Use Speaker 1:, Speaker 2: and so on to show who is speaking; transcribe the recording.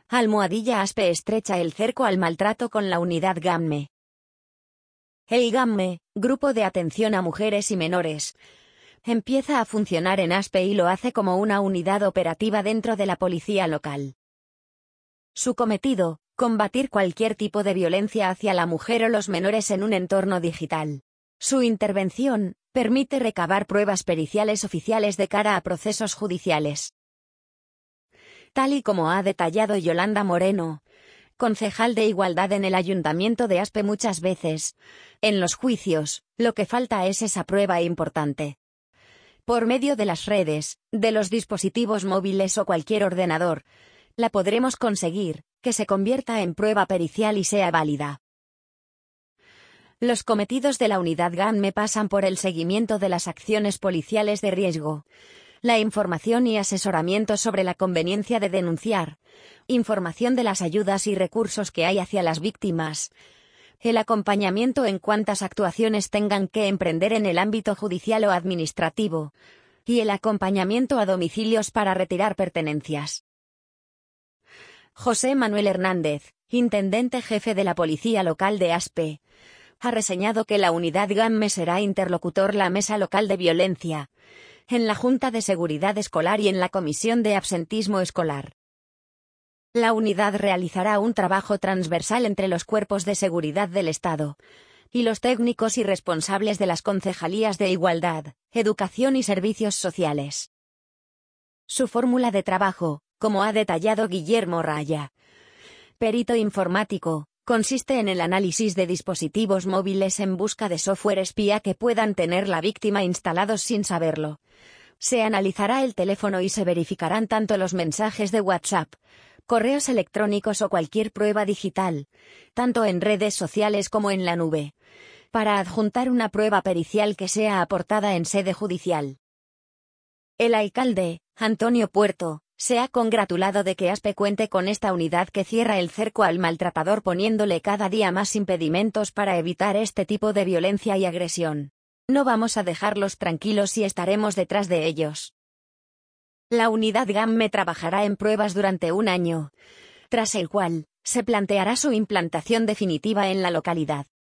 Speaker 1: Aspe estrecha el cerco al maltrato con la unidad GAMME. El GAMME, Grupo de Atención a Mujeres y Menores, empieza a funcionar en Aspe y lo hace como una unidad operativa dentro de la policía local. Su cometido, combatir cualquier tipo de violencia hacia la mujer o los menores en un entorno digital. Su intervención permite recabar pruebas periciales oficiales de cara a procesos judiciales. Tal y como ha detallado Yolanda Moreno, concejal de Igualdad en el Ayuntamiento de Aspe muchas veces, en los juicios, lo que falta es esa prueba importante. Por medio de las redes, de los dispositivos móviles o cualquier ordenador, la podremos conseguir, que se convierta en prueba pericial y sea válida. Los cometidos de la unidad GAMME pasan por el seguimiento de las acciones policiales de riesgo, la información y asesoramiento sobre la conveniencia de denunciar, información de las ayudas y recursos que hay hacia las víctimas, el acompañamiento en cuantas actuaciones tengan que emprender en el ámbito judicial o administrativo, y el acompañamiento a domicilios para retirar pertenencias. José Manuel Hernández, intendente jefe de la Policía Local de Aspe, ha reseñado que la unidad GAMME será interlocutor la Mesa Local de Violencia, en la Junta de Seguridad Escolar y en la Comisión de Absentismo Escolar. La unidad realizará un trabajo transversal entre los cuerpos de seguridad del Estado y los técnicos y responsables de las concejalías de Igualdad, Educación y Servicios Sociales. Su fórmula de trabajo, como ha detallado Guillermo Raya, perito informático, consiste en el análisis de dispositivos móviles en busca de software espía que puedan tener la víctima instalados sin saberlo. Se analizará el teléfono y se verificarán tanto los mensajes de WhatsApp, correos electrónicos o cualquier prueba digital, tanto en redes sociales como en la nube, para adjuntar una prueba pericial que sea aportada en sede judicial. El alcalde, Antonio Puerto, se ha congratulado de que Aspe cuente con esta unidad que cierra el cerco al maltratador poniéndole cada día más impedimentos para evitar este tipo de violencia y agresión. No vamos a dejarlos tranquilos y estaremos detrás de ellos. La unidad GAMME trabajará en pruebas durante un año, tras el cual se planteará su implantación definitiva en la localidad.